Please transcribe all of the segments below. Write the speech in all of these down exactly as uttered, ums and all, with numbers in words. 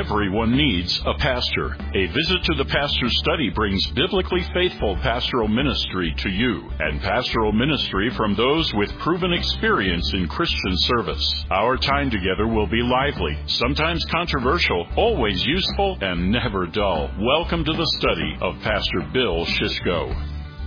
Everyone needs a pastor. A visit to the Pastor's Study brings biblically faithful pastoral ministry to you, and pastoral ministry from those with proven experience in Christian service. Our time together will be lively, sometimes controversial, always useful, and never dull. Welcome to the study of Pastor Bill Shishko.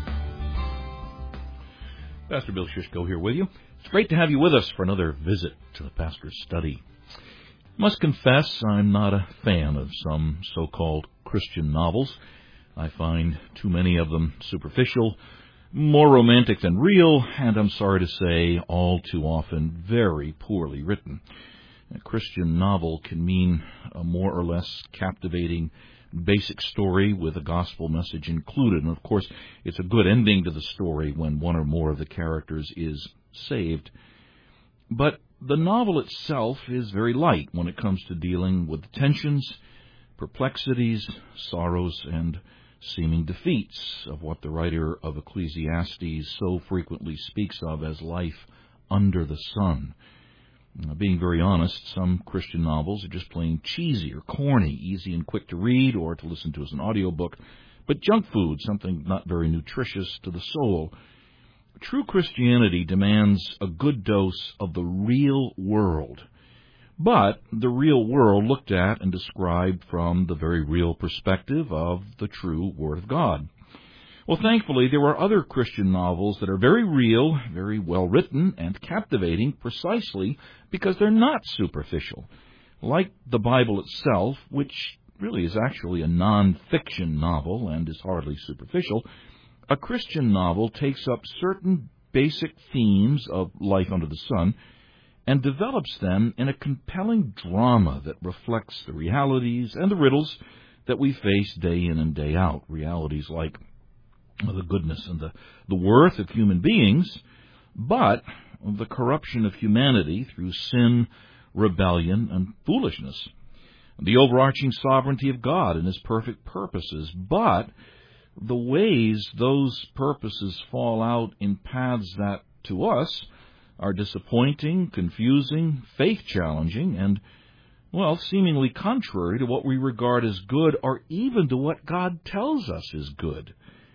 Pastor Bill Shishko here with you. It's great to have you with us for another visit to the Pastor's Study. Must confess I'm not a fan of some so-called Christian novels. I find too many of them superficial, more romantic than real, and I'm sorry to say all too often very poorly written. A Christian novel can mean a more or less captivating basic story with a gospel message included. And, of course, it's a good ending to the story when one or more of the characters is saved. But the novel itself is very light when it comes to dealing with the tensions, perplexities, sorrows, and seeming defeats of what the writer of Ecclesiastes so frequently speaks of as life under the sun. Now, being very honest, some Christian novels are just plain cheesy or corny, easy and quick to read or to listen to as an audiobook, but junk food, something not very nutritious to the soul. True Christianity demands a good dose of the real world, but the real world looked at and described from the very real perspective of the true Word of God. Well, thankfully, there are other Christian novels that are very real, very well written, and captivating precisely because they're not superficial. Like the Bible itself, which really is actually a non-fiction novel and is hardly superficial, a Christian novel takes up certain basic themes of life under the sun and develops them in a compelling drama that reflects the realities and the riddles that we face day in and day out. Realities like the goodness and the, the worth of human beings, but the corruption of humanity through sin, rebellion, and foolishness. The overarching sovereignty of God and His perfect purposes, but the ways those purposes fall out in paths that, to us, are disappointing, confusing, faith-challenging, and, well, seemingly contrary to what we regard as good or even to what God tells us is good.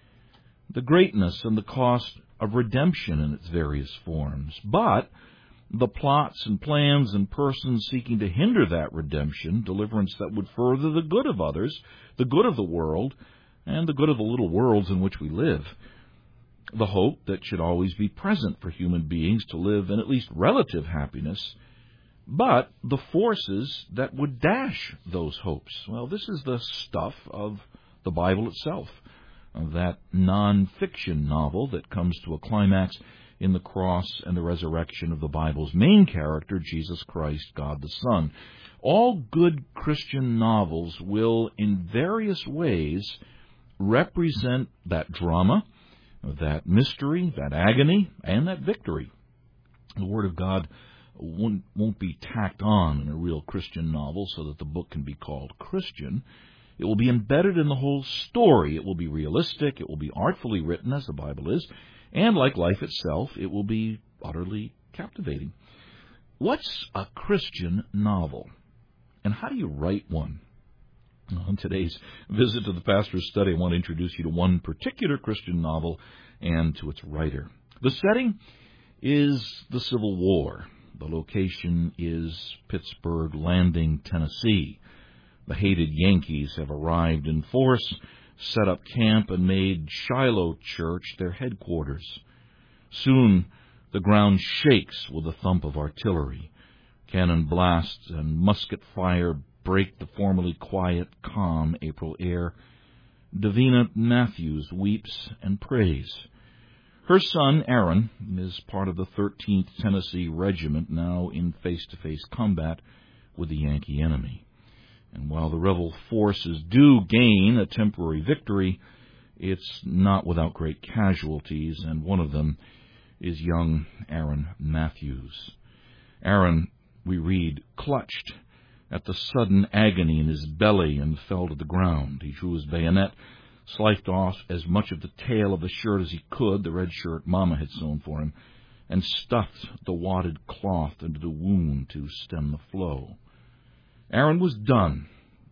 The greatness and the cost of redemption in its various forms, but the plots and plans and persons seeking to hinder that redemption, deliverance that would further the good of others, the good of the world, and the good of the little worlds in which we live. The hope that should always be present for human beings to live in at least relative happiness, but the forces that would dash those hopes. Well, this is the stuff of the Bible itself, of that non-fiction novel that comes to a climax in the cross and the resurrection of the Bible's main character, Jesus Christ, God the Son. All good Christian novels will, in various ways, represent that drama, that mystery, that agony, and that victory. The Word of God won't, won't be tacked on in a real Christian novel so that the book can be called Christian. It will be embedded in the whole story. It will be realistic. It will be artfully written, as the Bible is. And like life itself, it will be utterly captivating. What's a Christian novel? And how do you write one? On today's visit to the Pastor's Study, I want to introduce you to one particular Christian novel and to its writer. The setting is the Civil War. The location is Pittsburgh Landing, Tennessee. The hated Yankees have arrived in force, set up camp, and made Shiloh Church their headquarters. Soon the ground shakes with the thump of artillery. Cannon blasts and musket fire break the formerly quiet, calm April air. Davina Matthews weeps and prays. Her son, Aaron, is part of the thirteenth Tennessee Regiment, now in face-to-face combat with the Yankee enemy. And while the rebel forces do gain a temporary victory, it's not without great casualties, and one of them is young Aaron Matthews. Aaron, we read, clutched at the sudden agony in his belly and fell to the ground. He drew his bayonet, sliced off as much of the tail of the shirt as he could, the red shirt Mama had sewn for him, and stuffed the wadded cloth into the wound to stem the flow. Aaron was done,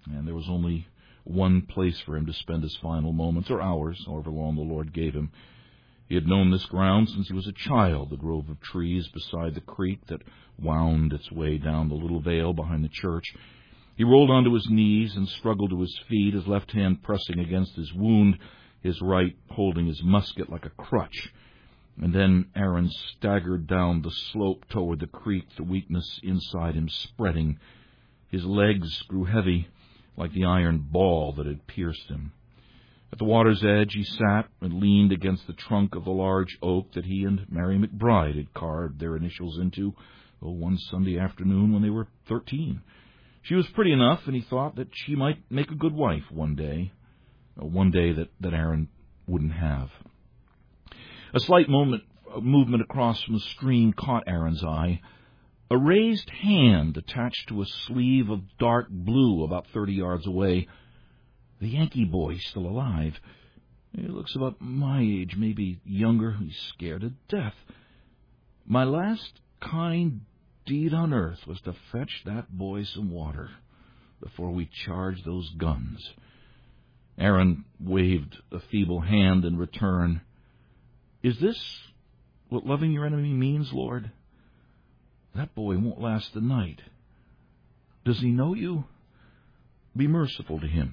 and there was only one place for him to spend his final moments, or hours, however long the Lord gave him. He had known this ground since he was a child, the grove of trees beside the creek that wound its way down the little vale behind the church. He rolled onto his knees and struggled to his feet, his left hand pressing against his wound, his right holding his musket like a crutch. And then Aaron staggered down the slope toward the creek, the weakness inside him spreading. His legs grew heavy, like the iron ball that had pierced him. At the water's edge he sat and leaned against the trunk of the large oak that he and Mary McBride had carved their initials into oh, one Sunday afternoon when they were thirteen. She was pretty enough, and he thought that she might make a good wife one day, one day that, that Aaron wouldn't have. A slight moment, a movement across from the stream caught Aaron's eye. A raised hand attached to a sleeve of dark blue about thirty yards away. The Yankee boy still alive. He looks about my age, maybe younger. He's scared to death. My last kind deed on earth was to fetch that boy some water before we charged those guns. Aaron waved a feeble hand in return. Is this what loving your enemy means, Lord? That boy won't last the night. Does he know you? Be merciful to him.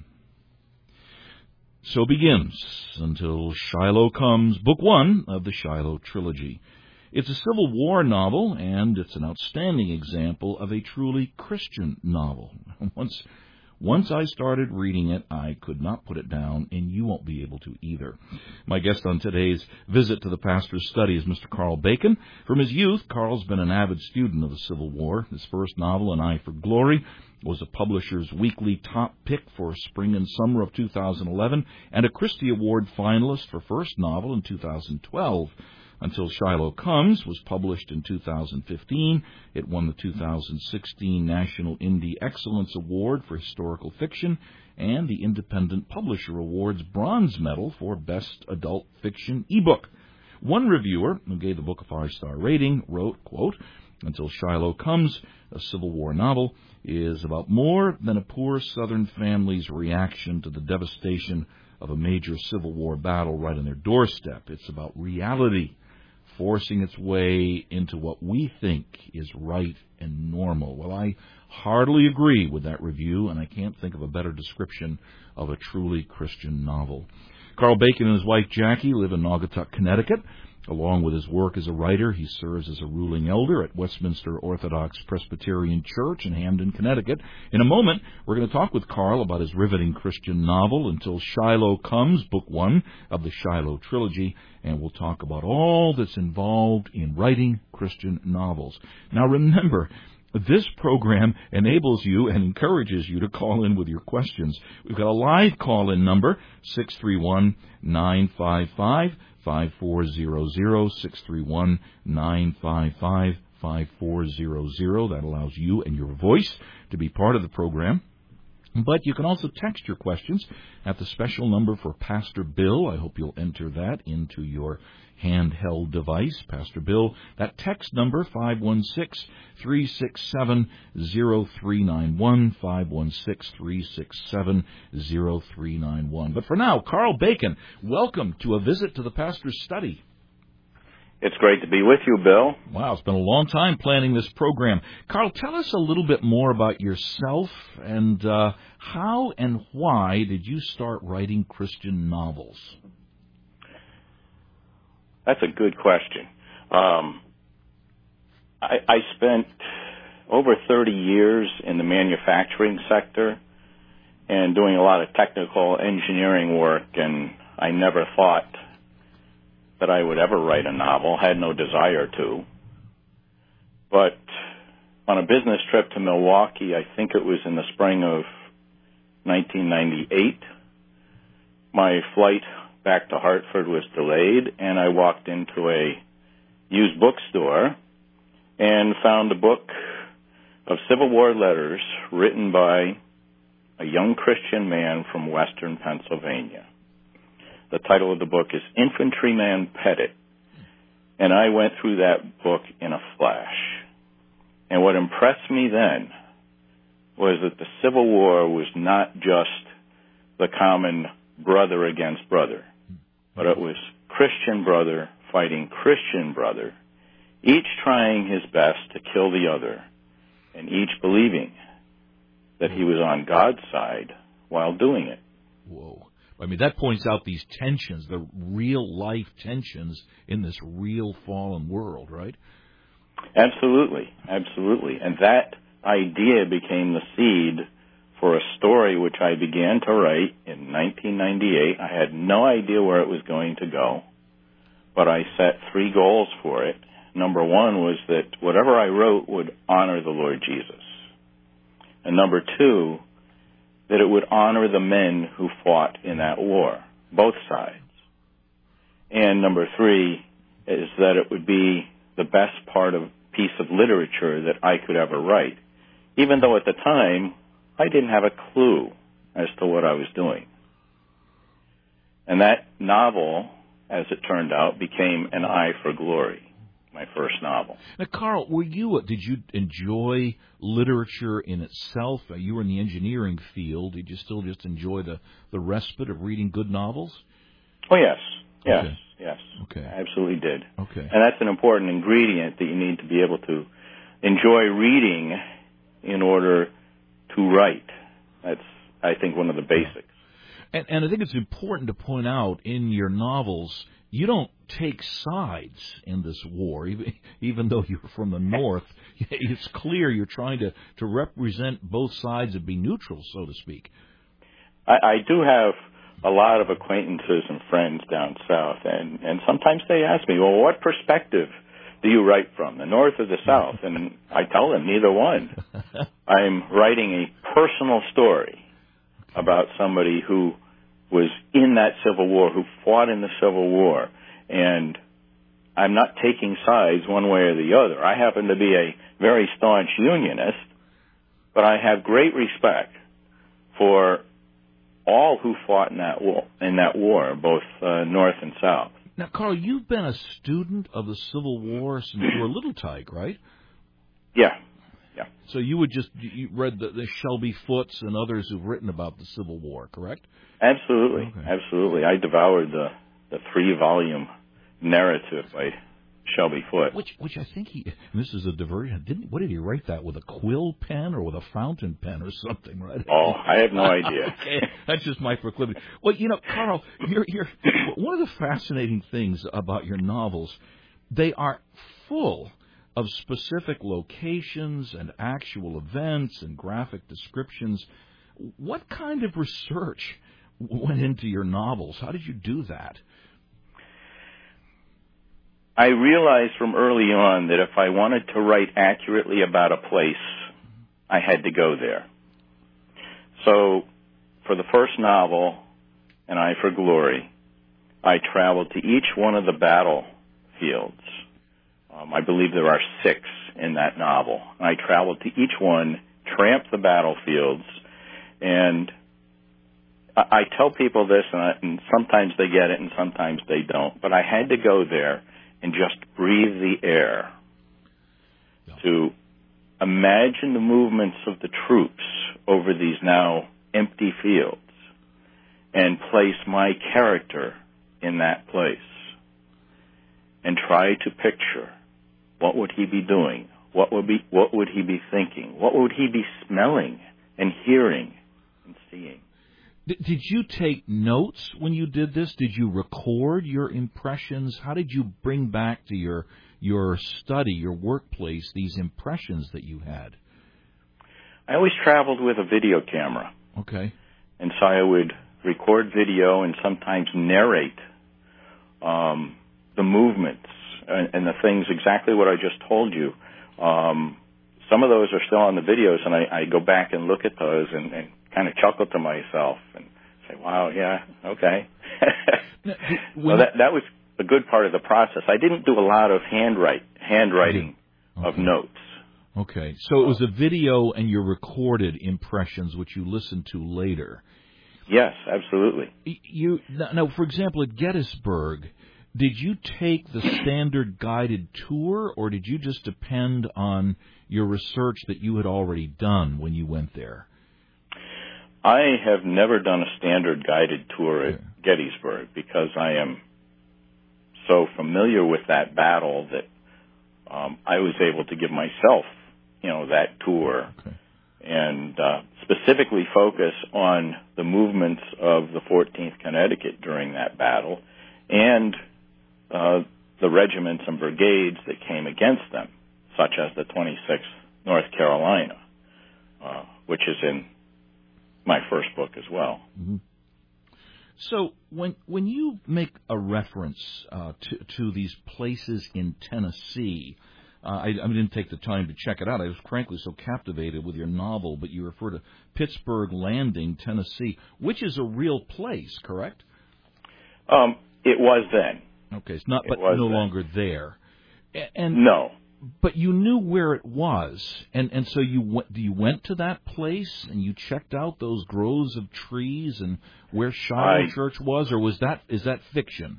So begins, Until Shiloh Comes, Book One of the Shiloh Trilogy. It's a Civil War novel, and it's an outstanding example of a truly Christian novel. Once Once I started reading it, I could not put it down, and you won't be able to either. My guest on today's visit to the pastor's study is Mister Carl Bacon. From his youth, Carl's been an avid student of the Civil War. His first novel, An Eye for Glory, was a publisher's weekly top pick for spring and summer of two thousand eleven, and a Christie Award finalist for first novel in two thousand twelve. Until Shiloh Comes was published in two thousand fifteen. It won the two thousand sixteen National Indie Excellence Award for Historical Fiction and the Independent Publisher Award's Bronze Medal for Best Adult Fiction ebook. One reviewer, who gave the book a five-star rating, wrote, quote, Until Shiloh Comes, a Civil War novel, is about more than a poor Southern family's reaction to the devastation of a major Civil War battle right on their doorstep. It's about reality forcing its way into what we think is right and normal. Well, I heartily agree with that review, and I can't think of a better description of a truly Christian novel. Carl Bacon and his wife Jackie live in Naugatuck, Connecticut. Along with his work as a writer, he serves as a ruling elder at Westminster Orthodox Presbyterian Church in Hamden, Connecticut. In a moment, we're going to talk with Carl about his riveting Christian novel, Until Shiloh Comes, Book One of the Shiloh Trilogy, and we'll talk about all that's involved in writing Christian novels. Now remember, this program enables you and encourages you to call in with your questions. We've got a live call-in number, six three one, nine five five, five four zero zero, six three one, nine five five, five four zero zero. That allows you and your voice to be part of the program. But you can also text your questions at the special number for Pastor Bill. I hope you'll enter that into your handheld device, Pastor Bill. That text number, five one six, three six seven, zero three nine one, five one six, three six seven, zero three nine one. But for now, Carl Bacon, welcome to a visit to the pastor's study. It's great to be with you, Bill. Wow, it's been a long time planning this program. Carl, tell us a little bit more about yourself and uh, how and why did you start writing Christian novels? That's a good question. Um, I, I spent over thirty years in the manufacturing sector and doing a lot of technical engineering work, and I never thought that I would ever write a novel, had no desire to. But on a business trip to Milwaukee, I think it was in the spring of nineteen ninety-eight, my flight back to Hartford was delayed, and I walked into a used bookstore and found a book of Civil War letters written by a young Christian man from western Pennsylvania. The title of the book is Infantryman Pettit, and I went through that book in a flash. And what impressed me then was that the Civil War was not just the common brother against brother, but it was Christian brother fighting Christian brother, each trying his best to kill the other, and each believing that he was on God's side while doing it. Whoa. I mean, that points out these tensions, the real-life tensions in this real fallen world, right? Absolutely, absolutely. And that idea became the seed for a story which I began to write in nineteen ninety-eight. I had no idea where it was going to go, but I set three goals for it. Number one was that whatever I wrote would honor the Lord Jesus. And number two, that it would honor the men who fought in that war, both sides. And number three is that it would be the best part of piece of literature that I could ever write, even though at the time I didn't have a clue as to what I was doing. And that novel, as it turned out, became An Eye for Glory, my first novel. Now, Carl, were you? Did you enjoy literature in itself? Uh, you were in the engineering field. Did you still just enjoy the, the respite of reading good novels? Oh, yes. Yes. Okay. Yes. Okay. I absolutely did. Okay. And that's an important ingredient that you need to be able to enjoy reading in order to write. That's, I think, one of the basics. And, and I think it's important to point out in your novels, you don't take sides in this war, even, even though you're from the North. It's clear you're trying to, to represent both sides and be neutral, so to speak. I, I do have a lot of acquaintances and friends down south, and, and sometimes they ask me, well, what perspective do you write from, the North or the South? And I tell them, neither one. I'm writing a personal story about somebody who was in that Civil War, who fought in the Civil War, and I'm not taking sides one way or the other. I happen to be a very staunch Unionist, but I have great respect for all who fought in that war, in that war, both uh, North and South. Now, Carl, you've been a student of the Civil War since you were a little tyke, right? Yeah, yeah. So you would just you read the, the Shelby Foots and others who've written about the Civil War, correct? Absolutely, Okay. absolutely. I devoured the the three-volume narrative by Shelby Foote. Which, which I think he. And this is a diversion. Didn't what did he write that with a quill pen or with a fountain pen or something? Right? Oh, I have no idea. Okay, that's just my proclivity. Well, you know, Carl, you're, you're one of the fascinating things about your novels. They are full of specific locations and actual events and graphic descriptions. What kind of research went into your novels? How did you do that? I realized from early on that if I wanted to write accurately about a place, I had to go there. So, for the first novel, An Eye for Glory, I traveled to each one of the battlefields. Um, I believe there are six in that novel. I traveled to each one, tramped the battlefields, and I, I tell people this, and, I, and sometimes they get it and sometimes they don't, but I had to go there and just breathe the air yeah. to imagine the movements of the troops over these now empty fields and place my character in that place and try to picture what would he be doing, what would be what would he be thinking, what would he be smelling and hearing and seeing. Did you take notes when you did this? Did you record your impressions? How did you bring back to your your study, your workplace, these impressions that you had? I always traveled with a video camera. Okay. And so I would record video and sometimes narrate um, the movements and, and the things, exactly what I just told you. Um, some of those are still on the videos, and I, I go back and look at those and, and kind of chuckle to myself and say, wow, yeah, okay. Now, so that, that was a good part of the process. I didn't do a lot of handwrite, handwriting okay. of notes. Okay, so it was a video and your recorded impressions, which you listened to later. Yes, absolutely. You now, for example, at Gettysburg, Did you take the standard guided tour, or did you just depend on your research that you had already done when you went there? I have never done a standard guided tour at Gettysburg because I am so familiar with that battle that um, I was able to give myself, you know, that tour okay. and uh, specifically focus on the movements of the fourteenth Connecticut during that battle and uh, the regiments and brigades that came against them, such as the twenty-sixth North Carolina, uh, which is in my first book as well. Mm-hmm. So when when you make a reference uh, to to these places in Tennessee, uh, I, I didn't take the time to check it out. I was frankly so captivated with your novel, but you refer to Pittsburgh Landing, Tennessee, which is a real place, correct? Um, it was then. Okay, it's not, it but no then. longer there. And no. But you knew where it was, and, and so you went, you went to that place and you checked out those groves of trees and where Shiloh I, Church was, or was that is that fiction?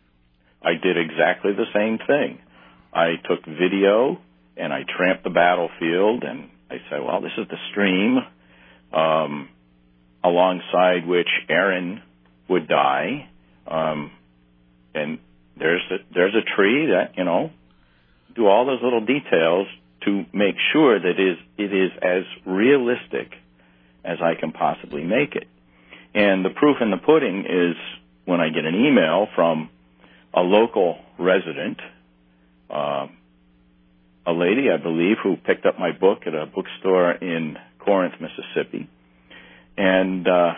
I did exactly the same thing. I took video and I tramped the battlefield, and I said, well, this is the stream um, alongside which Aaron would die, um, and there's a, there's a tree that, you know, do all those little details to make sure that it is, it is as realistic as I can possibly make it. And the proof in the pudding is when I get an email from a local resident, uh, a lady, I believe, who picked up my book at a bookstore in Corinth, Mississippi. And uh,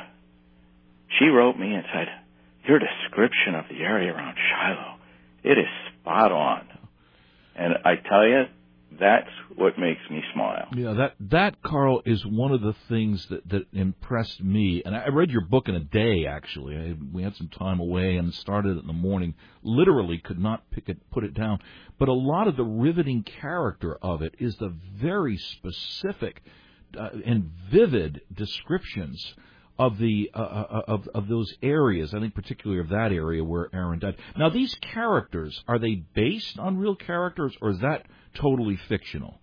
she wrote me and said, your description of the area around Shiloh, it is spot on. And I tell you, that's what makes me smile. Yeah, that, that Carl, is one of the things that, that impressed me. And I read your book in a day, actually. I, we had some time away and started it in the morning. Literally could not pick it, put it down. But a lot of the riveting character of it is the very specific uh, and vivid descriptions of the uh, of of those areas. I think particularly of that area where Aaron died. Now, these characters, are they based on real characters, or is that totally fictional?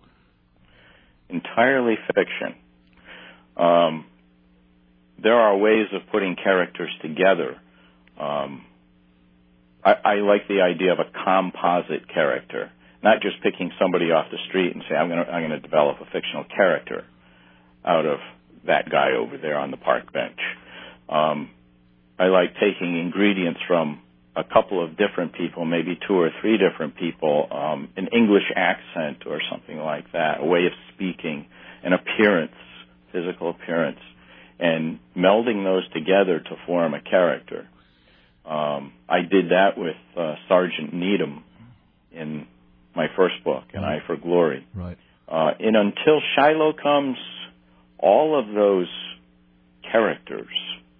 Entirely fiction. Um, there are ways of putting characters together. Um, I, I like the idea of a composite character, not just picking somebody off the street and say, I'm going to I'm going to develop a fictional character out of that guy over there on the park bench. Um, I like taking ingredients from a couple of different people, maybe two or three different people, um, an English accent or something like that, a way of speaking, an appearance, physical appearance, and melding those together to form a character. Um, I did that with uh, Sergeant Needham in my first book, An Eye for Glory. Right. Uh, and Until Shiloh Comes, all of those characters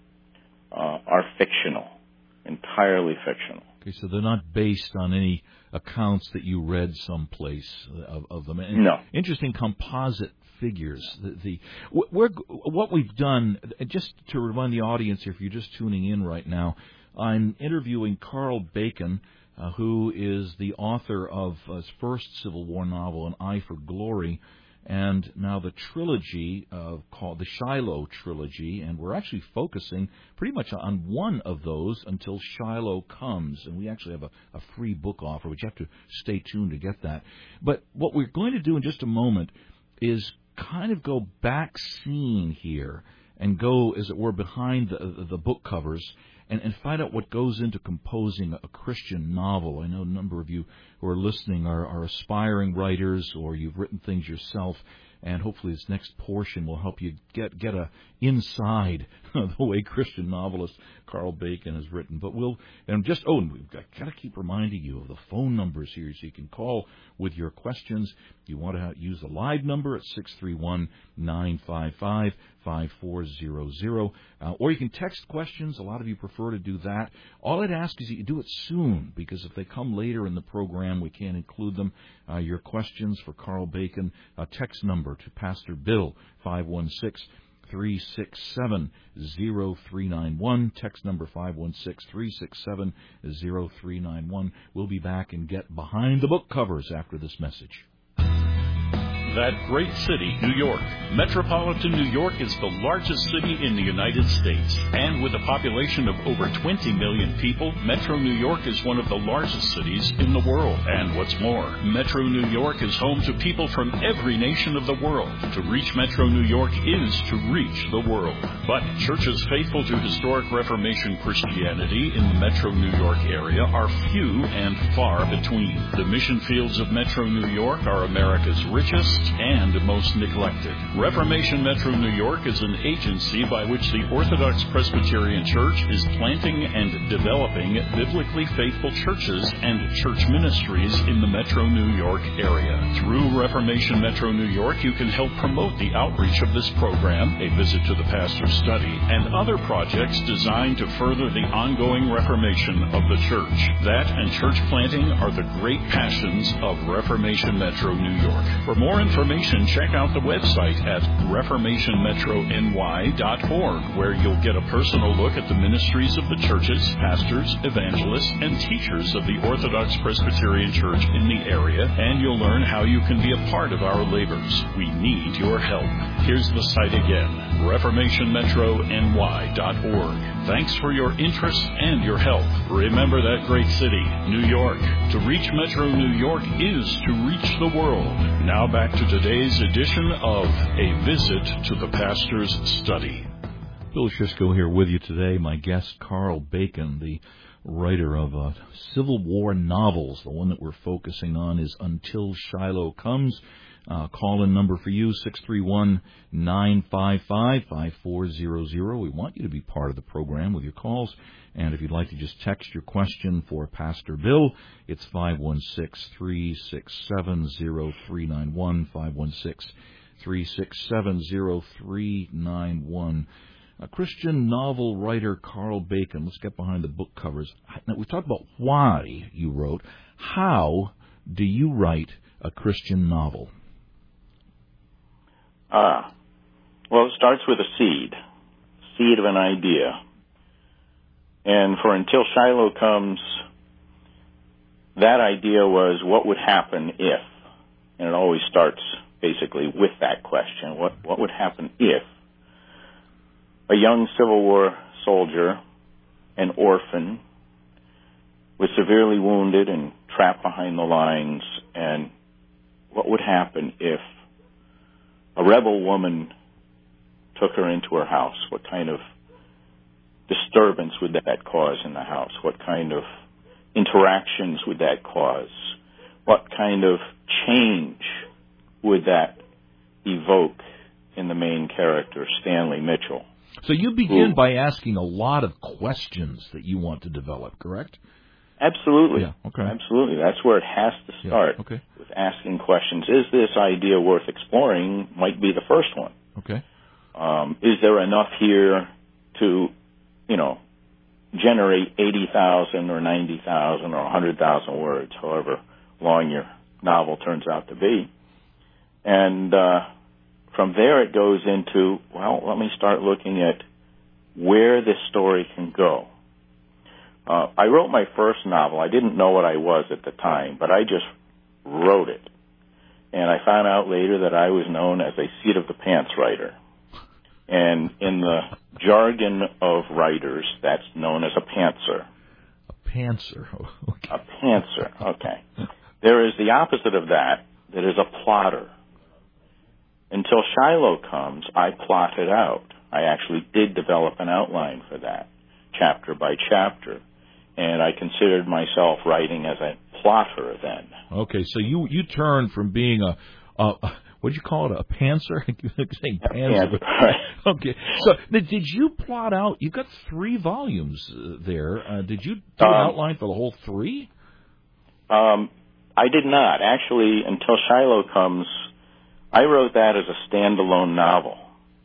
uh, are fictional, entirely fictional. Okay, so they're not based on any accounts that you read someplace of, of them. And no. Interesting composite figures. The, the we're, what we've done, just to remind the audience here, if you're just tuning in right now, I'm interviewing Carl Bacon, uh, who is the author of his first Civil War novel, An Eye for Glory, and now the trilogy uh, called the Shiloh Trilogy, and we're actually focusing pretty much on one of those, Until Shiloh Comes, and we actually have a, a free book offer, which you have to stay tuned to get that. But what we're going to do in just a moment is kind of go back scene here and go, as it were, behind the, the book covers and, and find out what goes into composing a Christian novel. I know a number of you who are listening are, are aspiring writers, or you've written things yourself, and hopefully this next portion will help you get get a inside the way Christian novelist Carl Bacon has written. But we'll and just oh, and we've got, got to keep reminding you of the phone numbers here, so you can call with your questions. You want to use the live number at six three one, nine five five, five four zero zero, uh, or you can text questions. A lot of you prefer to do that. All I'd ask is that you do it soon, because if they come later in the program, we can't include them. Uh, your questions for Carl Bacon, uh, text number to Pastor Bill, five one six, three six seven, zero three nine one. Text number five one six, three six seven, zero three nine one. We'll be back and get behind the book covers after this message. That great city, New York. Metropolitan New York is the largest city in the United States. And with a population of over twenty million people, Metro New York is one of the largest cities in the world. And what's more, Metro New York is home to people from every nation of the world. To reach Metro New York is to reach the world. But churches faithful to historic Reformation Christianity in the Metro New York area are few and far between. The mission fields of Metro New York are America's richest and most neglected. Reformation Metro New York is an agency by which the Orthodox Presbyterian Church is planting and developing biblically faithful churches and church ministries in the Metro New York area. Through Reformation Metro New York, you can help promote the outreach of this program, a visit to the pastor's study, and other projects designed to further the ongoing reformation of the church. That and church planting are the great passions of Reformation Metro New York. For more information, Information, check out the website at reformation metro n y dot org, where you'll get a personal look at the ministries of the churches, pastors, evangelists, and teachers of the Orthodox Presbyterian Church in the area, and you'll learn how you can be a part of our labors. We need your help. Here's the site again, reformation metro n y dot org. Thanks for your interest and your help. Remember that great city, New York. To reach Metro New York is to reach the world. Now back to today's edition of A Visit to the Pastor's Study. Bill Schischko here with you today. My guest, Carl Bacon, the writer of uh, Civil War novels. The one that we're focusing on is Until Shiloh Comes. Uh, call-in number for you, six three one, nine five five, five four zero zero. We want you to be part of the program with your calls. And if you'd like to just text your question for Pastor Bill, it's five one six, three six seven, zero three nine one, five one six, three six seven, zero three nine one. A Christian novel writer, Carl Bacon. Let's get behind the book covers. Now, we talked about why you wrote. How do you write a Christian novel? Ah, well, it starts with a seed, seed of an idea. And for Until Shiloh Comes, that idea was what would happen if, and it always starts basically with that question, what, what would happen if a young Civil War soldier, an orphan, was severely wounded and trapped behind the lines, and what would happen if a rebel woman took her into her house? What kind of disturbance would that cause in the house? What kind of interactions would that cause? What kind of change would that evoke in the main character, Stanley Mitchell? So you begin Who, by asking a lot of questions that you want to develop, correct? Absolutely. Yeah, okay. Absolutely. That's where it has to start, yeah, okay. with asking questions. Is this idea worth exploring? Might be the first one. Okay. Um, is there enough here to, you know, generate eighty thousand or ninety thousand or one hundred thousand words, however long your novel turns out to be? And uh, from there it goes into, well, let me start looking at where this story can go. Uh, I wrote my first novel. I didn't know what I was at the time, but I just wrote it. And I found out later that I was known as a seat-of-the-pants writer. And in the jargon of writers, that's known as a pantser. A pantser. Okay. A pantser, okay. There is the opposite of that, that is a plotter. Until Shiloh Comes, I plotted out. I actually did develop an outline for that, chapter by chapter. And I considered myself writing as a plotter then. Okay, so you, you turned from being a, a what'd you call it, a pantser? saying pantser. Right. Okay, so did you plot out, you've got three volumes there. Uh, did you do um, an outline for the whole three? Um, I did not. Actually, Until Shiloh Comes, I wrote that as a standalone novel,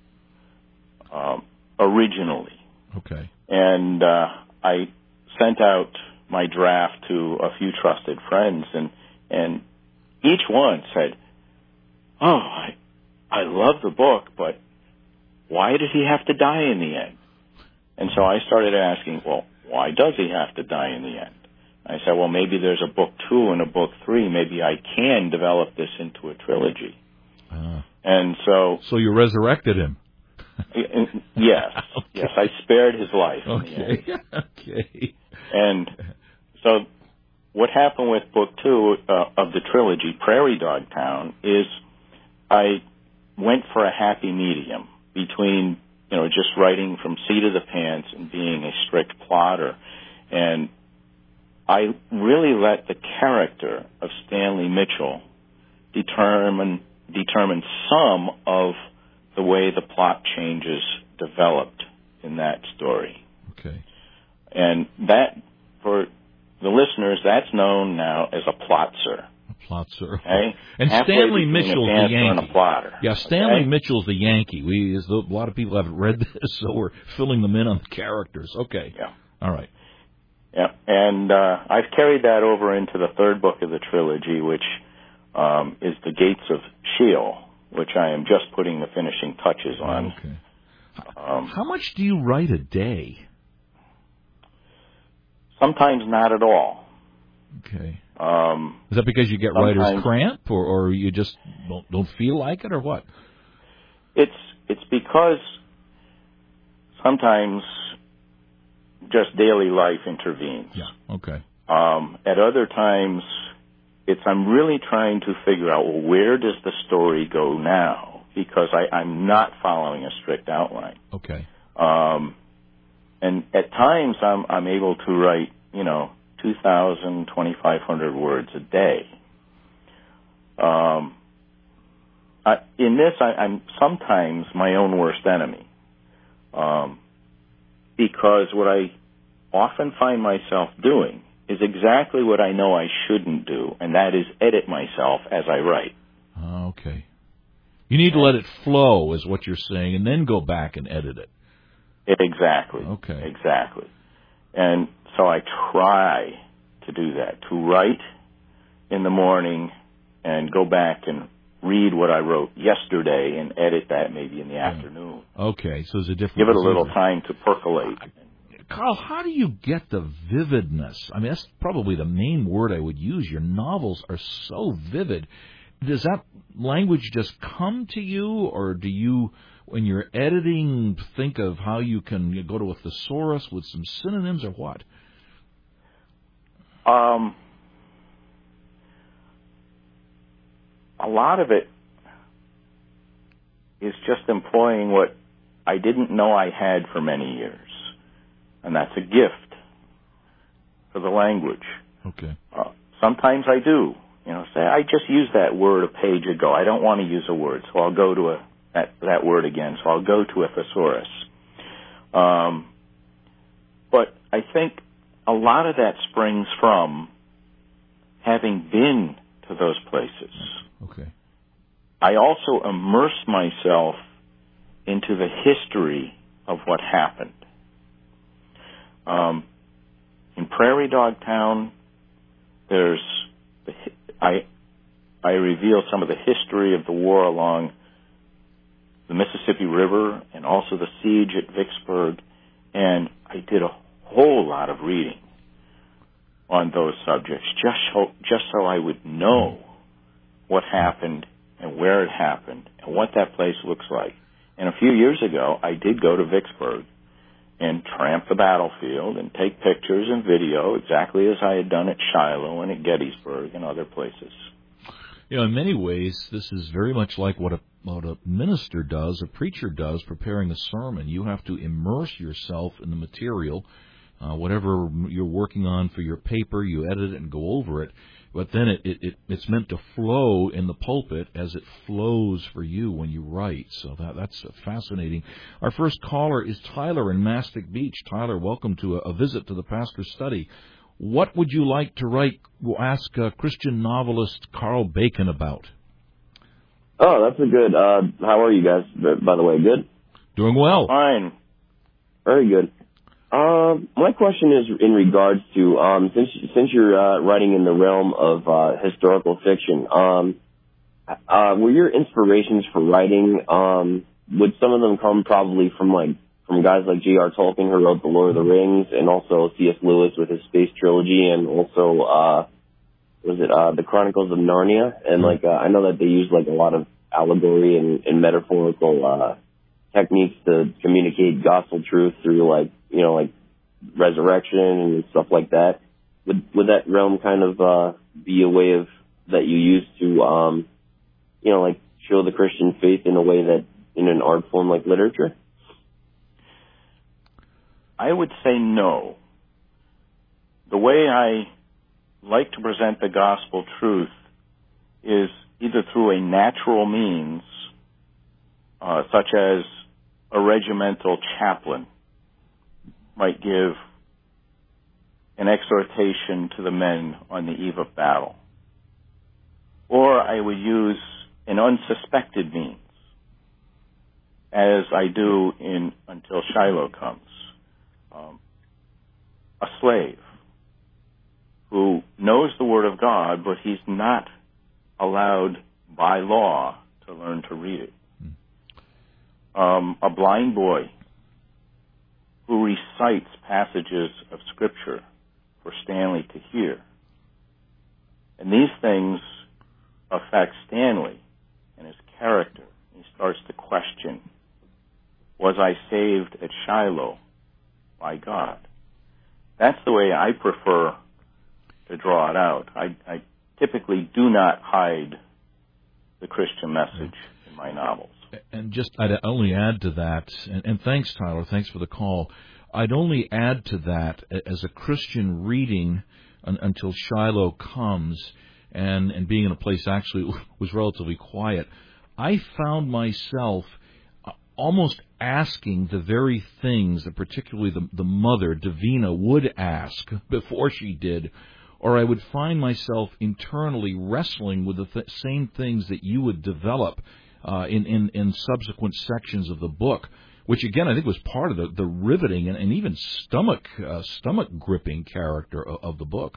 um, originally. Okay. And uh, I sent out my draft to a few trusted friends, and and each one said, "Oh, I I love the book, but why did he have to die in the end? And so I started asking, well, why does he have to die in the end? I said, well, maybe there's a book two and a book three. Maybe I can develop this into a trilogy. Uh, and so... So you resurrected him. Yes. Okay. Yes, I spared his life. Okay. Okay. And so what happened with book two uh, of the trilogy, Prairie Dog Town, is I went for a happy medium between, you know, just writing from seat of the pants and being a strict plotter. And I really let the character of Stanley Mitchell determine determine some of the way the plot changes developed in that story. Okay. And that, for the listeners, that's known now as a plotzer. A plotzer. Okay? And Halfway Stanley Mitchell's the Yankee. And a plotter. Yeah, Stanley okay? Mitchell's the Yankee. We, as though a lot of people haven't read this, so we're filling them in on the characters. Okay. Yeah. All right. Yeah, and uh, I've carried that over into the third book of the trilogy, which um, is The Gates of Sheol, which I am just putting the finishing touches on. Okay. Um, How much do you write a day? Sometimes not at all. Okay. Um, Is that because you get writer's cramp, or, or you just don't, don't feel like it, or what? It's it's because sometimes just daily life intervenes. Yeah. Okay. Um, at other times, it's I'm really trying to figure out, well, where does the story go now? Because I, I'm not following a strict outline. Okay. Um, and at times, I'm I'm able to write, you know, two thousand, twenty-five hundred words a day. Um, I, in this, I, I'm sometimes my own worst enemy. Um, because what I often find myself doing is exactly what I know I shouldn't do, and that is edit myself as I write. Okay. You need to let it flow, is what you're saying, and then go back and edit it. Exactly. Okay. Exactly. And so I try to do that, to write in the morning and go back and read what I wrote yesterday and edit that maybe in the yeah. afternoon. Okay, so there's a different... Give it a little time to percolate. Carl, how do you get the vividness? I mean, that's probably the main word I would use. Your novels are so vivid. Does that language just come to you, or do you, when you're editing, think of how you can go to a thesaurus with some synonyms, or what? Um, a lot of it is just employing what I didn't know I had for many years. And that's a gift for the language. Okay. Uh, sometimes I do. You know, say, I just used that word a page ago. I don't want to use a word, so I'll go to a that, that word again. So I'll go to a thesaurus. Um, but I think a lot of that springs from having been to those places. Okay. I also immerse myself into the history of what happened. Um, in Prairie Dog Town, there's the, I I reveal some of the history of the war along the Mississippi River and also the siege at Vicksburg, and I did a whole lot of reading on those subjects just so, just so I would know what happened and where it happened and what that place looks like. And a few years ago, I did go to Vicksburg and tramp the battlefield and take pictures and video exactly as I had done at Shiloh and at Gettysburg and other places. You know, in many ways, this is very much like what a, what a minister does, a preacher does, preparing a sermon. You have to immerse yourself in the material. Uh, whatever you're working on for your paper, you edit it and go over it. But then it, it, it it's meant to flow in the pulpit as it flows for you when you write. So that that's fascinating. Our first caller is Tyler in Mastic Beach. Tyler, welcome to a, a visit to the Pastor's Study. What would you like to write? We'll ask uh, Christian novelist Carl Bacon about. Oh, that's a good. Uh, how are you guys? By the way, good. Doing well. Fine. Very good. Uh, my question is in regards to, um, since, since you're, uh, writing in the realm of, uh, historical fiction, um, uh, were your inspirations for writing, um, would some of them come probably from like from guys like J R Tolkien, who wrote The Lord of the Rings, and also C S Lewis with his space trilogy, and also uh, was it uh, the Chronicles of Narnia? And like uh, I know that they use like a lot of allegory and, and metaphorical uh, techniques to communicate gospel truth through like you know like resurrection and stuff like that. Would would that realm kind of uh, be a way of that you use to um, you know like show the Christian faith in a way that in an art form like literature? I would say no. The way I like to present the gospel truth is either through a natural means, uh, such as a regimental chaplain might give an exhortation to the men on the eve of battle. Or I would use an unsuspected means, as I do in Until Shiloh Comes. Um, a slave who knows the Word of God, but he's not allowed by law to learn to read it. Um, a blind boy who recites passages of Scripture for Stanley to hear. And these things affect Stanley and his character. He starts to question, was I saved at Shiloh by God? That's the way I prefer to draw it out. I, I typically do not hide the Christian message in my novels. And just, I'd only add to that, and, and thanks, Tyler, thanks for the call. I'd only add to that, as a Christian reading un, Until Shiloh Comes, and, and being in a place actually was relatively quiet, I found myself almost asking the very things that particularly the, the mother, Davina, would ask before she did, or I would find myself internally wrestling with the th- same things that you would develop uh, in, in, in subsequent sections of the book, which, again, I think was part of the, the riveting and, and even stomach uh, stomach-gripping character of, of the book.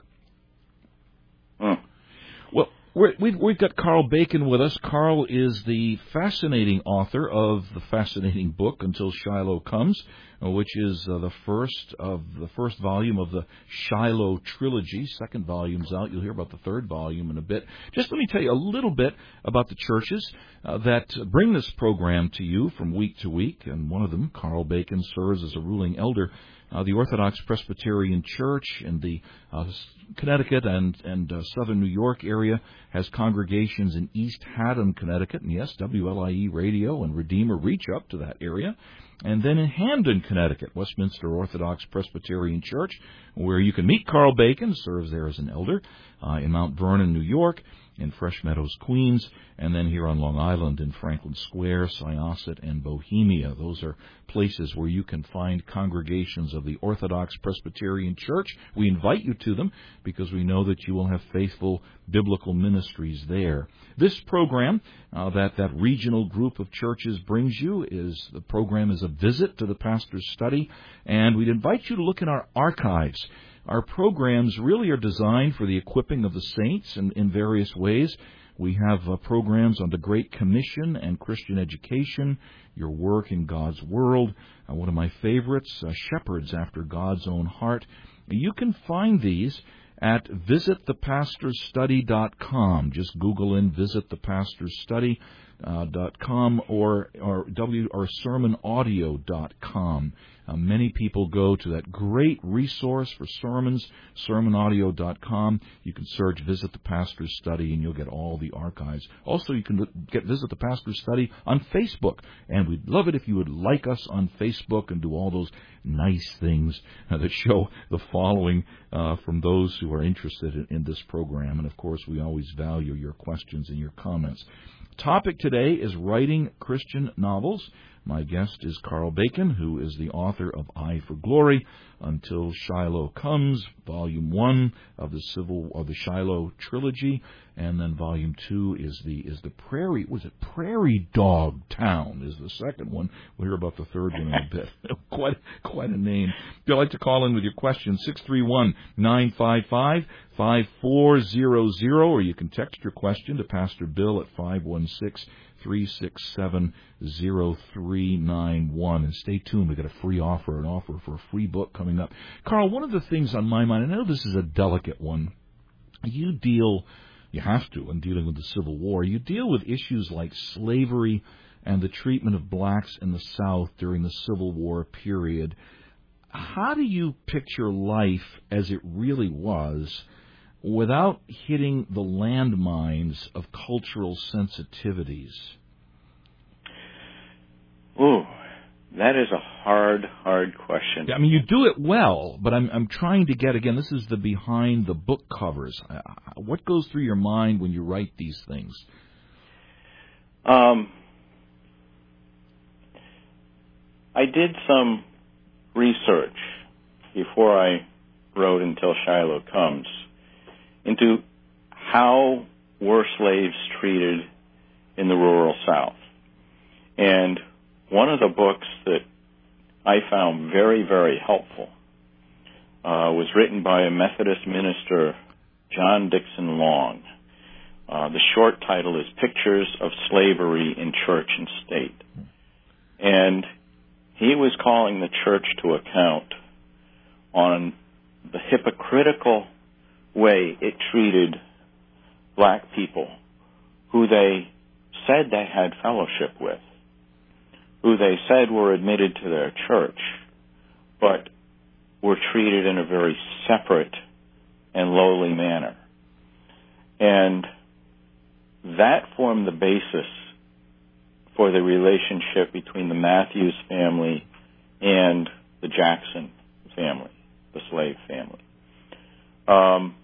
Mm. Well, We're, we've, we've got Carl Bacon with us. Carl is the fascinating author of the fascinating book Until Shiloh Comes, which is uh, the first of the first volume of the Shiloh trilogy. Second volume's out. You'll hear about the third volume in a bit. Just let me tell you a little bit about the churches uh, that bring this program to you from week to week. And one of them, Carl Bacon, serves as a ruling elder. Uh, the Orthodox Presbyterian Church in the uh, Connecticut and, and uh, southern New York area has congregations in East Haddam, Connecticut, and yes, W L I E Radio and Redeemer reach up to that area. And then in Hamden, Connecticut, Westminster Orthodox Presbyterian Church, where you can meet Carl Bacon, serves there as an elder, uh, in Mount Vernon, New York, in Fresh Meadows, Queens, and then here on Long Island in Franklin Square, Syosset, and Bohemia. Those are places where you can find congregations of the Orthodox Presbyterian Church. We invite you to them because we know that you will have faithful biblical ministries there. This program uh, that that regional group of churches brings you is the program is a visit to the pastor's study, and we'd invite you to look in our archives. Our programs really are designed for the equipping of the saints in, in various ways. We have uh, programs on the Great Commission and Christian education, your work in God's world, uh, one of my favorites, uh, Shepherds After God's Own Heart. You can find these at visit the pastors study dot com. Just Google in visit the pastors study dot com or or w or sermon audio dot com. Uh, many people go to that great resource for sermons, sermon audio dot com. You can search Visit the Pastor's Study, and you'll get all the archives. Also, you can get Visit the Pastor's Study on Facebook, and we'd love it if you would like us on Facebook and do all those nice things uh, that show the following uh, from those who are interested in, in this program. And, of course, we always value your questions and your comments. Topic today is writing Christian novels. My guest is Carl Bacon, who is the author of Eye for Glory, Until Shiloh Comes, Volume One of the Civil of the Shiloh trilogy, and then Volume Two is the is the Prairie was it Prairie Dog Town is the second one. We'll hear about the third one in a bit. quite quite a name. If you'd like to call in with your question, six three one, nine five five, five four zero zero, or you can text your question to Pastor Bill at five one six, three six seven, zero three nine one. And stay tuned. We've got a free offer, an offer for a free book coming up. Carl, one of the things on my mind, I know this is a delicate one, you deal, you have to, in dealing with the Civil War, you deal with issues like slavery and the treatment of blacks in the South during the Civil War period. How do you picture life as it really was without hitting the landmines of cultural sensitivities? Ooh, that is a hard, hard question. I mean, you do it well, but I'm I'm trying to get, again, this is the behind the book covers. Uh, what goes through your mind when you write these things? Um, I did some research before I wrote Until Shiloh Comes into how were slaves treated in the rural South. And one of the books that I found very, very helpful uh, was written by a Methodist minister, John Dixon Long. Uh, the short title is Pictures of Slavery in Church and State. And he was calling the church to account on the hypocritical way it treated black people who they said they had fellowship with, who they said were admitted to their church, but were treated in a very separate and lowly manner. And that formed the basis for the relationship between the Matthews family and the Jackson family, the slave family. Um,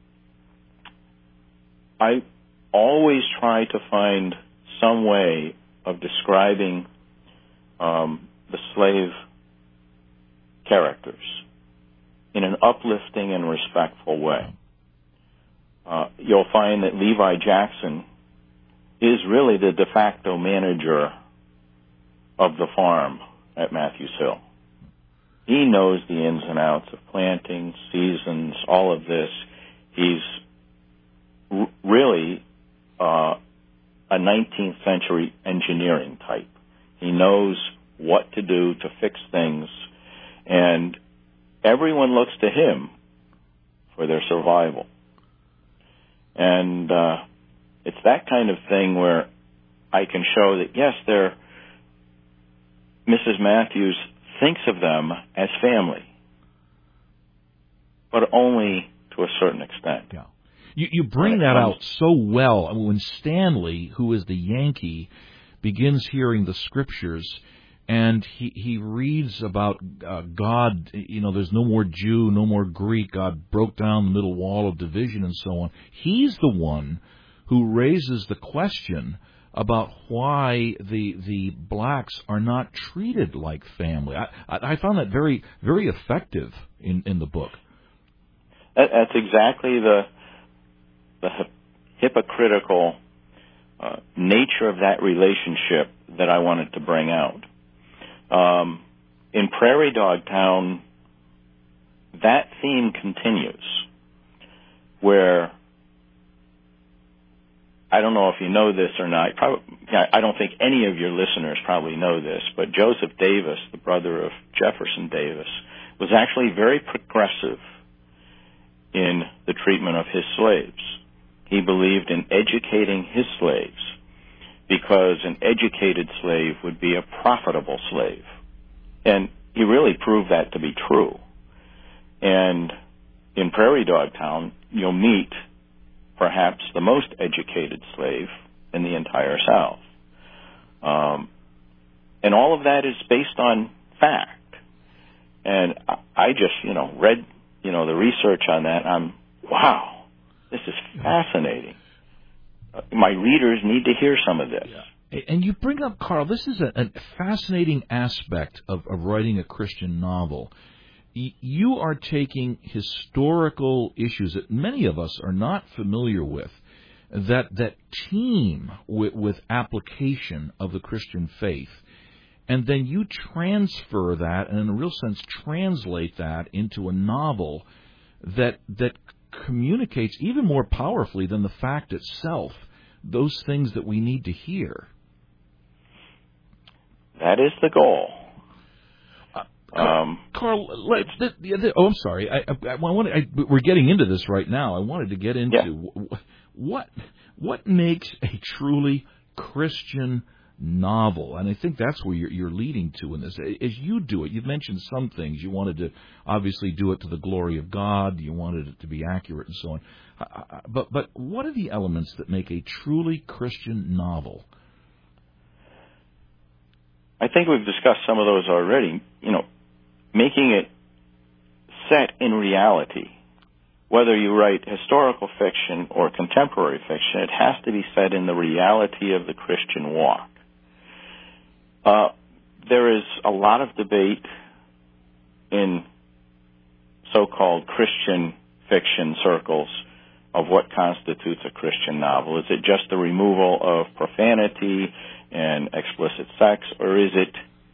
I always try to find some way of describing um, the slave characters in an uplifting and respectful way. Uh, you'll find that Levi Jackson is really the de facto manager of the farm at Matthews Hill. He knows the ins and outs of planting, seasons, all of this. He's r- really uh, a nineteenth century engineering type. He knows what to do to fix things, and everyone looks to him for their survival. And uh, it's that kind of thing where I can show that, yes, they're, Missus Matthews thinks of them as family, but only to a certain extent. Yeah. You, you bring that out so well. I mean, when Stanley, who is the Yankee, begins hearing the scriptures, and he, he reads about uh, God, you know, there's no more Jew, no more Greek, God broke down the middle wall of division and so on. He's the one who raises the question about why the the blacks are not treated like family. I, I, I found that very, very effective in, in the book. That's exactly the, the hypocritical uh, nature of that relationship that I wanted to bring out. Um, in Prairie Dog Town, that theme continues, where I don't know if you know this or not. Probably, I don't think any of your listeners probably know this, but Joseph Davis, the brother of Jefferson Davis, was actually very progressive in the treatment of his slaves. He believed in educating his slaves because an educated slave would be a profitable slave. And he really proved that to be true. And in Prairie Dog Town, you'll meet perhaps the most educated slave in the entire South. Um, and all of that is based on fact. And I just, you know, read, you know, the research on that. I'm, wow, this is fascinating. Uh, my readers need to hear some of this. Yeah. And you bring up, Carl, this is a, a fascinating aspect of, of writing a Christian novel. You are taking historical issues that many of us are not familiar with, that that teem with, with application of the Christian faith, and then you transfer that, and in a real sense translate that into a novel that that communicates even more powerfully than the fact itself those things that we need to hear. that is the goal. Uh, um, Carl, let, the, the, the, oh, I'm sorry. I, I, I wanted, I, we're getting into this right now. I wanted to get into yeah. what what makes a truly Christian novel, and I think that's where you're, you're leading to in this. As you do it, you've mentioned some things. You wanted to obviously do it to the glory of God. You wanted it to be accurate and so on. Uh, but but what are the elements that make a truly Christian novel? I think we've discussed some of those already. You know, making it set in reality. Whether you write historical fiction or contemporary fiction, it has to be set in the reality of the Christian walk. Uh, there is a lot of debate in so-called Christian fiction circles of what constitutes a Christian novel. Is it just the removal of profanity and explicit sex, or is it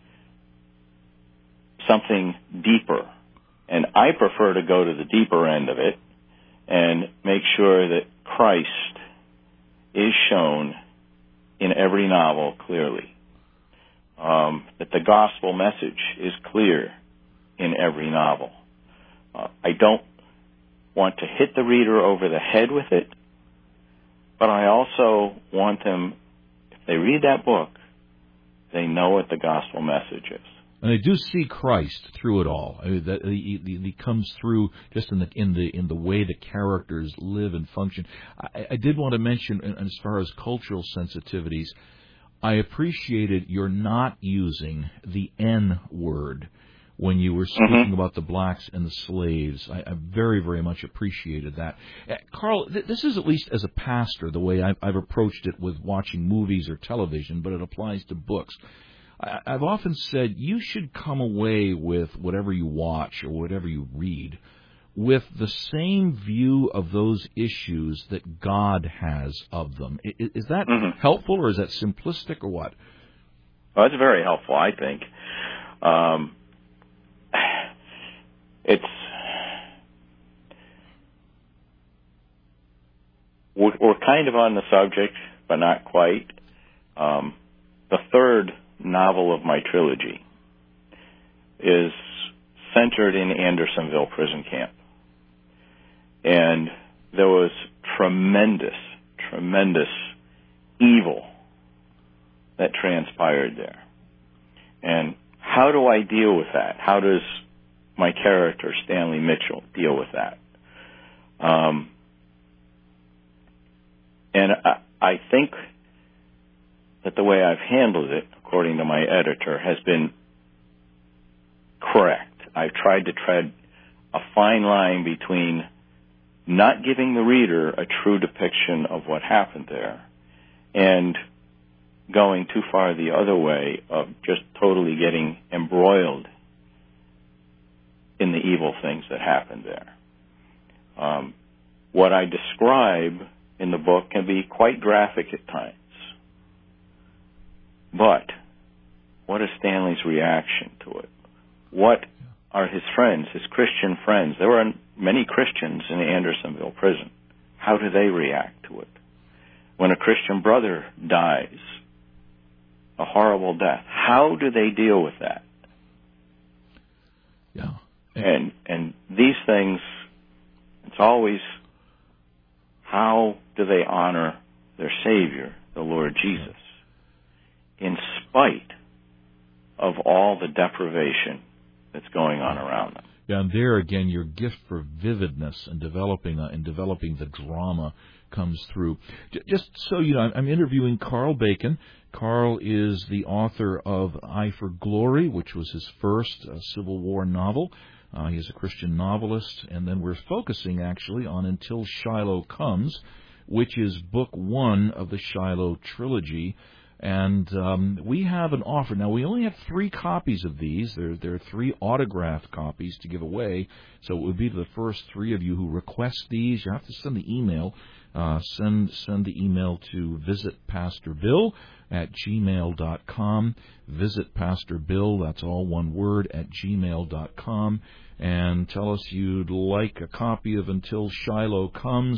something deeper? And I prefer to go to the deeper end of it and make sure that Christ is shown in every novel clearly, um, that the gospel message is clear in every novel. Uh, I don't want to hit the reader over the head with it, but I also want them, if they read that book, they know what the gospel message is. And they do see Christ through it all. I mean, that he, he, he comes through just in the in the in the way the characters live and function. I, I did want to mention, as far as cultural sensitivities, I appreciated your not using the N word when you were speaking mm-hmm. about the blacks and the slaves. I, I very, very much appreciated that. Uh, Carl, th- this is at least as a pastor the way I've, I've approached it with watching movies or television, but it applies to books. I, I've often said you should come away with whatever you watch or whatever you read with the same view of those issues that God has of them. Is, is that mm-hmm. helpful, or is that simplistic, or what? Well, it's very helpful, I think. Um, it's we're, we're kind of on the subject, but not quite. Um, the third novel of my trilogy is centered in Andersonville prison camp. And there was tremendous, tremendous evil that transpired there. And how do I deal with that? How does my character, Stanley Mitchell, deal with that? Um, and I, I think that the way I've handled it, according to my editor, has been correct. I've tried to tread a fine line between not giving the reader a true depiction of what happened there and going too far the other way of just totally getting embroiled in the evil things that happened there. Um, what I describe in the book can be quite graphic at times. But what is Stanley's reaction to it? What are his friends, his Christian friends? There were many Christians in the Andersonville prison. How do they react to it? When a Christian brother dies a horrible death, how do they deal with that? Yeah. And and these things, it's always, how do they honor their Savior, the Lord Jesus, in spite of all the deprivation that's going on around them? Yeah, and there again, your gift for vividness and developing uh, and developing the drama comes through. J- just so you know, I'm interviewing Carl Bacon. Carl is the author of Eye for Glory, which was his first uh, Civil War novel. Uh, he is a Christian novelist, and then we're focusing actually on Until Shiloh Comes, which is book one of the Shiloh trilogy. And um, we have an offer. Now, we only have three copies of these. There, there are three autographed copies to give away. So it would be to the first three of you who request these. You have to send the email. Uh, send send the email to visitpastorbill at gmail dot com. Visit Pastor Bill, that's all one word, at gmail dot com. And tell us you'd like a copy of Until Shiloh Comes.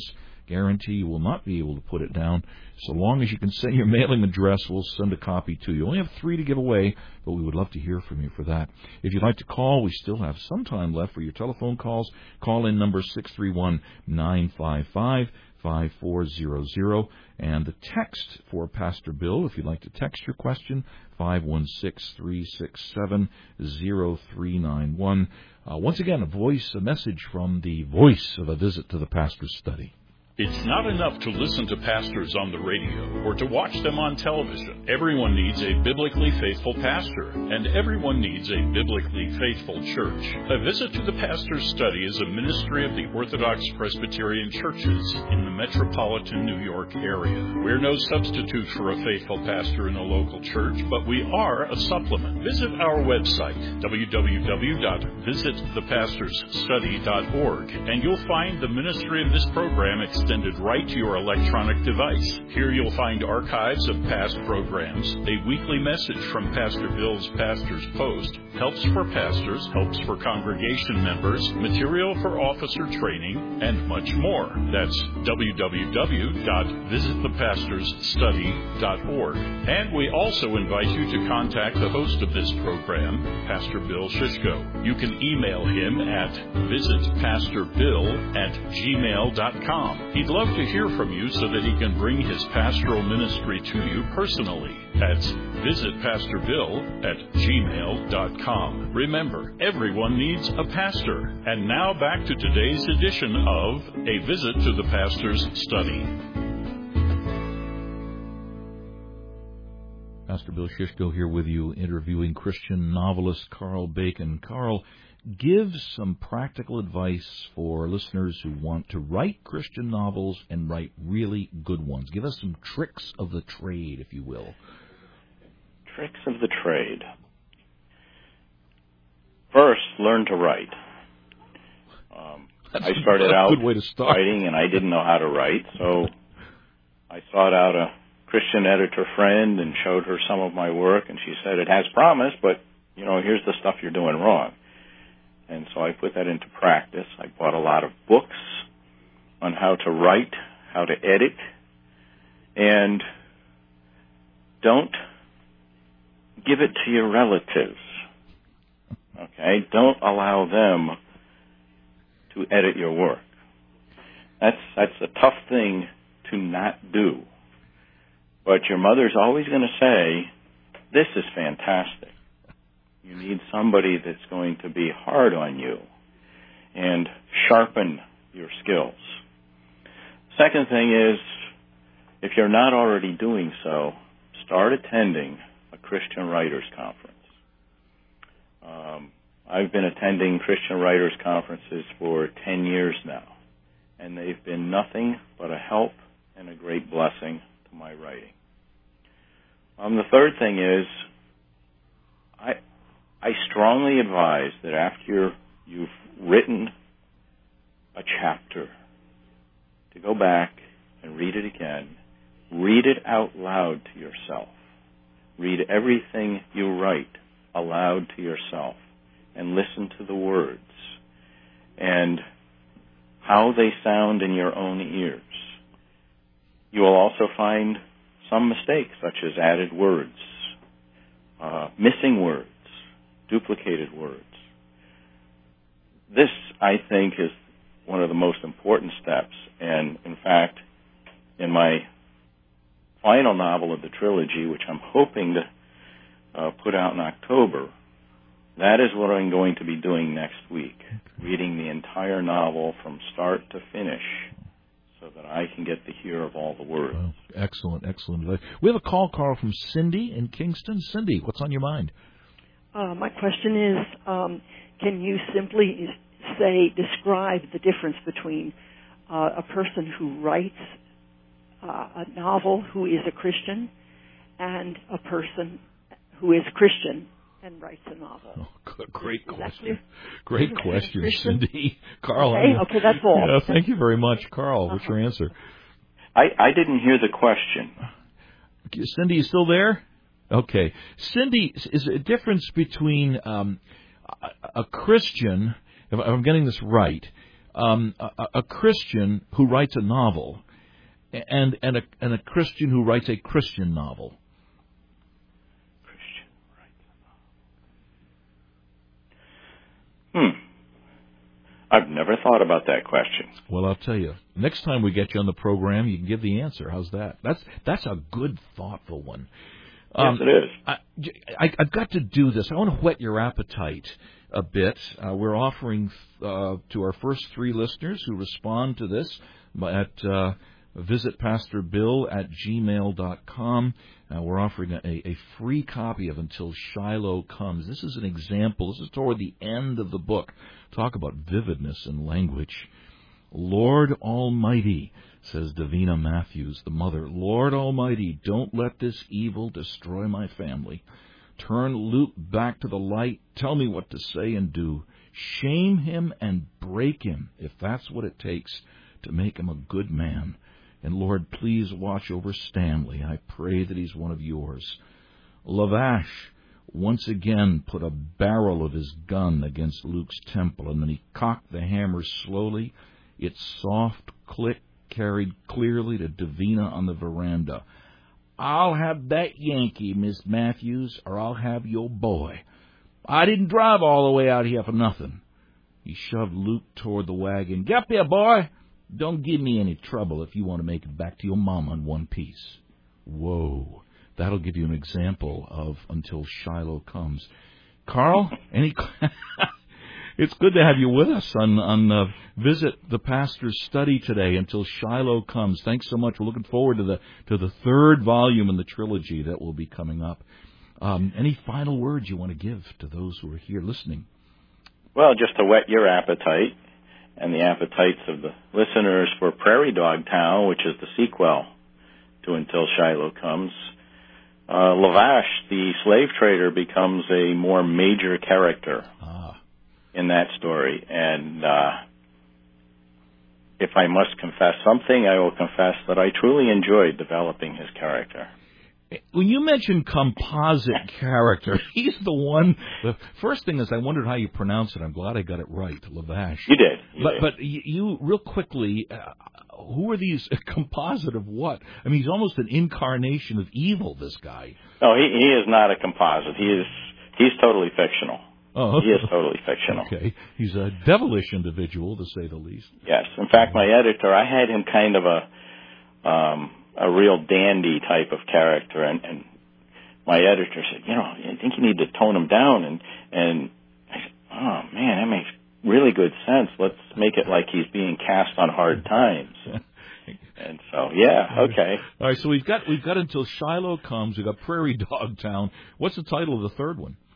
Guarantee you will not be able to put it down. So long as you can send your mailing address, we'll send a copy to you. We only have three to give away, but we would love to hear from you for that. If you'd like to call, we still have some time left for your telephone calls. Call in number six three one, nine five five, five four zero zero. And the text for Pastor Bill, if you'd like to text your question, five one six, three six seven, zero three nine one. Uh, once again, a voice, a message from the voice of a visit to the Pastor's Study. It's not enough to listen to pastors on the radio or to watch them on television. Everyone needs a biblically faithful pastor, and everyone needs a biblically faithful church. A Visit to the Pastor's Study is a ministry of the Orthodox Presbyterian churches in the metropolitan New York area. We're no substitute for a faithful pastor in a local church, but we are a supplement. Visit our website, w w w dot visit the pastors study dot org, and you'll find the ministry of this program extended right to your electronic device. Here you'll find archives of past programs, a weekly message from Pastor Bill's Pastor's Post, helps for pastors, helps for congregation members, material for officer training, and much more. That's w w w dot visit the pastors study dot org. And we also invite you to contact the host of this program, Pastor Bill Shishko. You can email him at visit pastor bill at gmail dot com. He'd love to hear from you so that he can bring his pastoral ministry to you personally. That's visit pastor bill at gmail dot com. Remember, everyone needs a pastor. And now back to today's edition of A Visit to the Pastor's Study. Pastor Bill Shishko here with you, interviewing Christian novelist Carl Bacon. Carl, give some practical advice for listeners who want to write Christian novels and write really good ones. Give us some tricks of the trade, if you will. Tricks of the trade. First, learn to write. Um, I started out good way to start. writing, and I didn't know how to write, so I sought out a Christian editor friend and showed her some of my work, and she said, it has promise, but, you know, here's the stuff you're doing wrong. And so I put that into practice. I bought a lot of books on how to write, how to edit, and don't give it to your relatives. Okay? Don't allow them to edit your work. That's that's a tough thing to not do. But your mother's always going to say, this is fantastic. You need somebody that's going to be hard on you and sharpen your skills. Second thing is, if you're not already doing so, start attending a Christian Writers Conference. Um, I've been attending Christian Writers Conferences for ten years now, and they've been nothing but a help and a great blessing to my writing. Um, the third thing is, I I strongly advise that after you've written a chapter, to go back and read it again. Read it out loud to yourself. Read everything you write aloud to yourself and listen to the words and how they sound in your own ears. You will also find some mistakes, such as added words, uh, missing words, duplicated words. This, I think, is one of the most important steps. And, in fact, in my final novel of the trilogy, which I'm hoping to uh, put out in October, that is what I'm going to be doing next week, reading the entire novel from start to finish so that I can get the hear of all the words. Well, excellent, excellent. We have a call, Carl, from Cindy in Kingston. Cindy, what's on your mind? Uh, my question is, um, can you simply say, describe the difference between uh, a person who writes uh, a novel who is a Christian and a person who is Christian and writes a novel? Oh, good, great is question. Great question, Christian? Cindy. Carl. Okay, I, okay, that's all. Yeah, thank you very much. Carl, what's Uh-huh. your answer? I, I didn't hear the question. Cindy, you still there? Okay. Cindy, is a difference between um, a, a Christian, if I'm getting this right, um, a, a Christian who writes a novel and and a, and a Christian who writes a Christian novel? Christian writes a novel. Hmm. I've never thought about that question. Well, I'll tell you. Next time we get you on the program, you can give the answer. How's that? That's that's a good, thoughtful one. Um, yes, it is. I, I, I've got to do this. I want to whet your appetite a bit. Uh, we're offering uh, to our first three listeners who respond to this at uh, visit pastor bill at gmail dot com. Uh, we're offering a, a free copy of Until Shiloh Comes. This is an example. This is toward the end of the book. Talk about vividness in language. Lord Almighty, says Davina Matthews, the mother, Lord Almighty, don't let this evil destroy my family. Turn Luke back to the light. Tell me what to say and do. Shame him and break him, if that's what it takes to make him a good man. And Lord, please watch over Stanley. I pray that he's one of yours. Lavash once again put a barrel of his gun against Luke's temple, and then he cocked the hammer slowly. Its soft click carried clearly to Davina on the veranda. I'll have that Yankee, Miss Matthews, or I'll have your boy. I didn't drive all the way out here for nothing. He shoved Luke toward the wagon. Get up here, boy. Don't give me any trouble if you want to make it back to your mama in one piece. Whoa. That'll give you an example of Until Shiloh Comes. Carl, any... It's good to have you with us on, on uh, Visit the Pastor's Study today, Until Shiloh Comes. Thanks so much. We're looking forward to the to the third volume in the trilogy that will be coming up. Um, any final words you want to give to those who are here listening? Well, just to whet your appetite and the appetites of the listeners for Prairie Dog Town, which is the sequel to Until Shiloh Comes. Uh, Lavash, the slave trader, becomes a more major character ah. in that story. And uh, if I must confess something, I will confess that I truly enjoyed developing his character. When you mention composite character, he's the one. The first thing is I wondered how you pronounce it. I'm glad I got it right, Lavash. You did. You but did. but you, real quickly, uh, who are these? A composite of what? I mean, he's almost an incarnation of evil, this guy. No, he, he is not a composite. He is he's totally fictional. Oh, he is totally fictional. Okay, he's a devilish individual, to say the least. Yes. In fact, my editor, I had him kind of a. Um, a real dandy type of character, and, and my editor said, you know, I think you need to tone him down, and, and I said, oh, man, that makes really good sense. Let's make it like he's being cast on hard times. And so, yeah, okay. All right, so we've got we've got Until Shiloh Comes. We've got Prairie Dog Town. What's the title of the third one?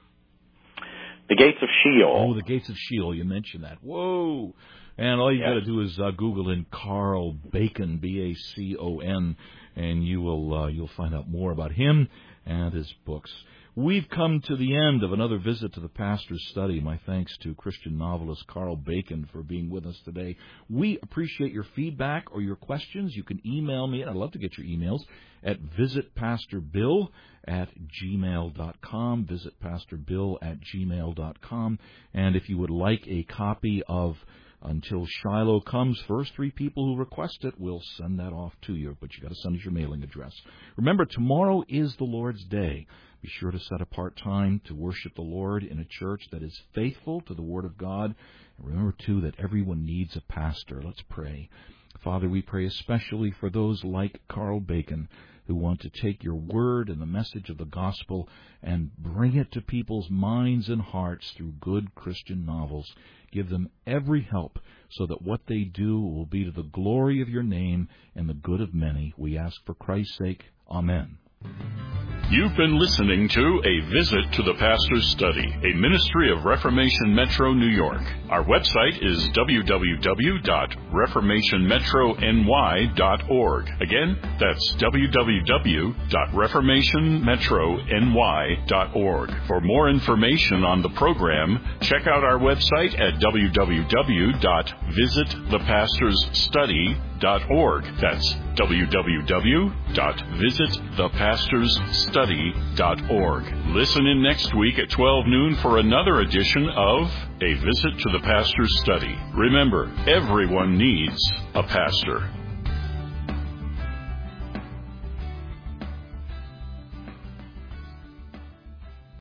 The Gates of Sheol. Oh, The Gates of Sheol. You mentioned that. Whoa. And all you yes. got to do is uh, Google in Carl Bacon, B A C O N, and you will uh, you'll find out more about him and his books. We've come to the end of another visit to the Pastor's Study. My thanks to Christian novelist Carl Bacon for being with us today. We appreciate your feedback or your questions. You can email me, and I'd love to get your emails, at visit pastor bill at gmail dot com, visit pastor bill at gmail dot com. And if you would like a copy of Until Shiloh Comes, first three people who request it, we'll send that off to you, but you got to send us your mailing address. Remember, tomorrow is the Lord's Day. Be sure to set apart time to worship the Lord in a church that is faithful to the Word of God. And remember, too, that everyone needs a pastor. Let's pray. Father, we pray especially for those like Carl Bacon who want to take your word and the message of the gospel and bring it to people's minds and hearts through good Christian novels. Give them every help so that what they do will be to the glory of your name and the good of many. We ask for Christ's sake. Amen. You've been listening to A Visit to the Pastor's Study, a ministry of Reformation Metro New York. Our website is w w w dot reformation metro n y dot org. Again, that's w w w dot reformation metro n y dot org. For more information on the program, check out our website at w w w dot visit the pastors study dot org. That's w w w dot visit the pastors study dot org. Listen in next week at twelve noon for another edition of A Visit to the Pastor's Study. Remember, everyone needs a pastor.